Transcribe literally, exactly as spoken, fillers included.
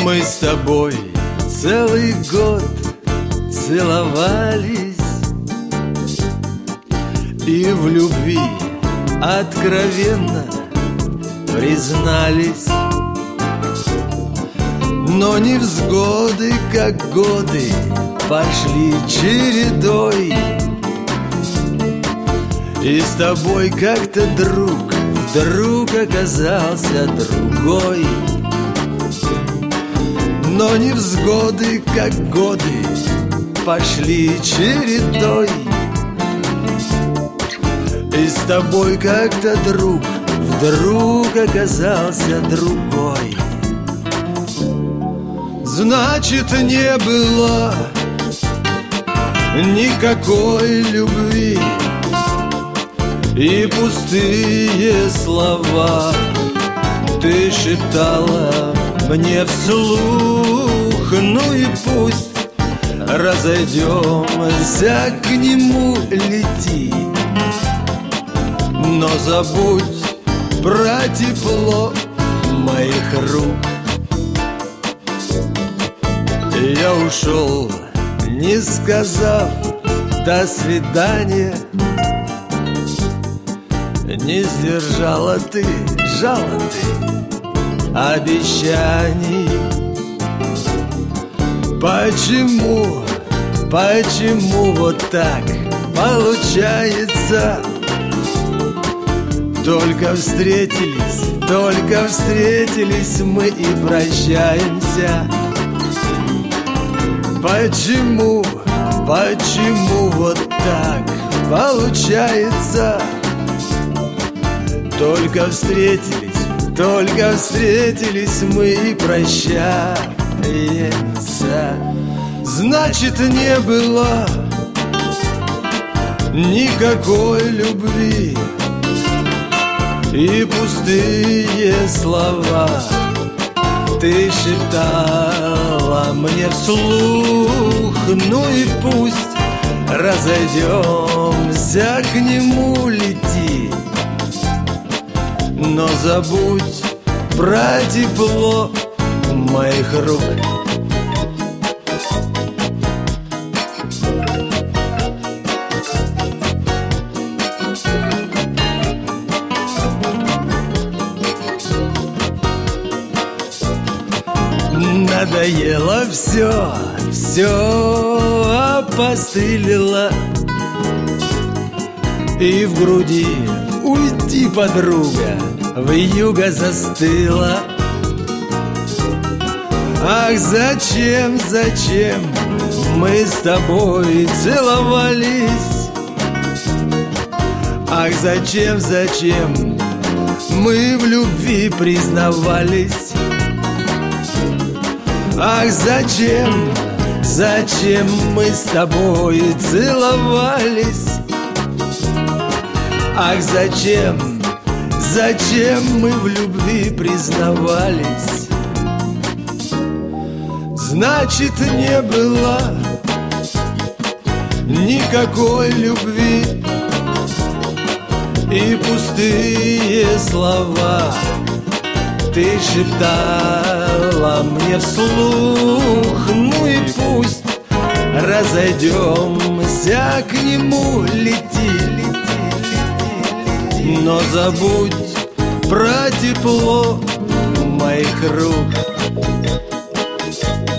Мы с тобой целый год целовались и в любви откровенно признались. Но невзгоды, как годы, пошли чередой, и с тобой как-то друг вдруг оказался другой. Но невзгоды, как годы, пошли чередой, и с тобой как-то друг вдруг оказался другой. Значит, не было никакой любви, и пустые слова ты шептала мне вслух. Ну и пусть разойдемся, к нему лети, но забудь про тепло моих рук. Я ушел, не сказав до свидания. Не сдержала ты, жала ты обещаний. Почему, почему вот так получается? Только встретились, только встретились мы и прощаемся. Почему, почему вот так получается? Только встретились, только встретились мы и прощаемся. Значит, не было никакой любви, и пустые слова ты шептала мне вслух. Ну и пусть разойдемся, к нему лети, но забудь про тепло моих рук. Надоело все, все опостылило, и в груди уйти, подруга, вьюга застыла. Ах, зачем, зачем мы с тобой целовались? Ах, зачем, зачем мы в любви признавались? Ах, зачем, зачем мы с тобой целовались? Ах, зачем, зачем мы в любви признавались? Значит, не было никакой любви, и пустые слова ты шептала мне вслух. Ну и пусть разойдемся, к нему лети, лети, лети, но забудь про тепло моих рук.